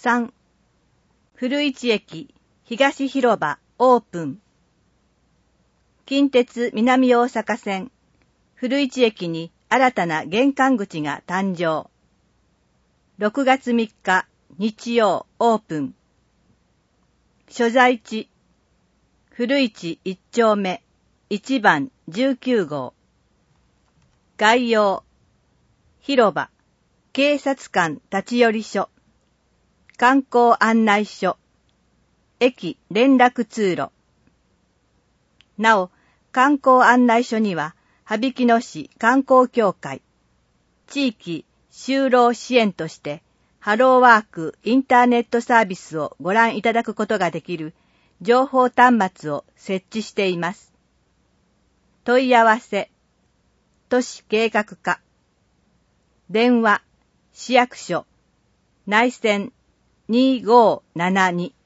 3、古市駅東広場オープン。近鉄南大阪線古市駅に新たな玄関口が誕生。6月3日日曜オープン。所在地古市1丁目1番19号。概要広場警察官立ち寄り所観光案内所駅連絡通路。なお、観光案内所には、羽曳野市観光協会、地域就労支援として、ハローワークインターネットサービスをご覧いただくことができる情報端末を設置しています。問い合わせ、都市計画課、電話、市役所、内線2572